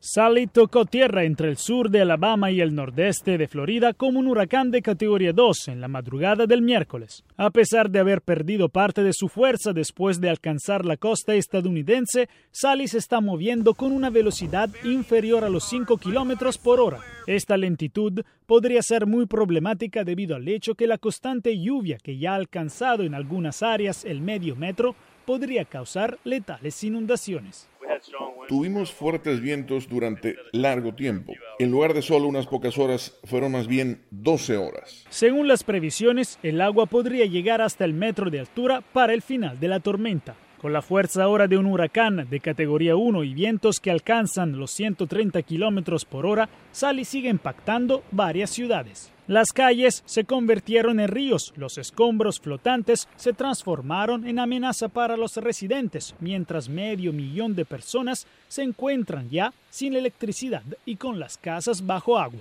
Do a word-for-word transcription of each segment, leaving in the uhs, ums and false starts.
Sally tocó tierra entre el sur de Alabama y el nordeste de Florida como un huracán de categoría dos en la madrugada del miércoles. A pesar de haber perdido parte de su fuerza después de alcanzar la costa estadounidense, Sally se está moviendo con una velocidad inferior a los cinco kilómetros por hora. Esta lentitud podría ser muy problemática debido al hecho que la constante lluvia que ya ha alcanzado en algunas áreas el medio metro podría causar letales inundaciones. Tuvimos fuertes vientos durante largo tiempo. En lugar de solo unas pocas horas, fueron más bien doce horas. Según las previsiones, el agua podría llegar hasta el metro de altura para el final de la tormenta. Con la fuerza ahora de un huracán de categoría uno y vientos que alcanzan los ciento treinta kilómetros por hora, Sally sigue impactando varias ciudades. Las calles se convirtieron en ríos, los escombros flotantes se transformaron en amenaza para los residentes, mientras medio millón de personas se encuentran ya sin electricidad y con las casas bajo agua.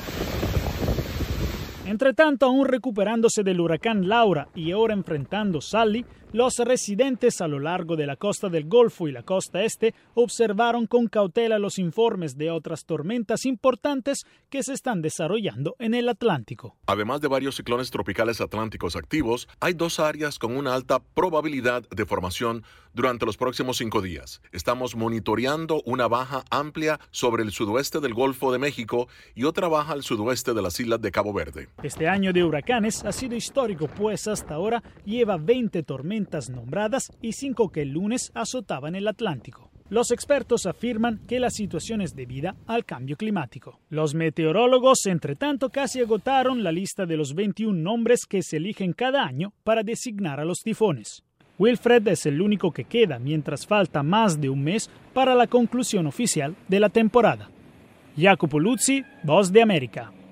Entre tanto, aún recuperándose del huracán Laura y ahora enfrentando Sally, los residentes a lo largo de la costa del Golfo y la costa este observaron con cautela los informes de otras tormentas importantes que se están desarrollando en el Atlántico. Además de varios ciclones tropicales atlánticos activos, hay dos áreas con una alta probabilidad de formación durante los próximos cinco días. Estamos monitoreando una baja amplia sobre el sudoeste del Golfo de México y otra baja al sudoeste de las islas de Cabo Verde. Este año de huracanes ha sido histórico, pues hasta ahora lleva veinte tormentas nombradas y cinco que el lunes azotaban el Atlántico. Los expertos afirman que la situación es debida al cambio climático. Los meteorólogos, entre tanto, casi agotaron la lista de los veintiún nombres que se eligen cada año para designar a los tifones. Wilfred es el único que queda, mientras falta más de un mes para la conclusión oficial de la temporada. Jacopo Luzzi, Voz de América.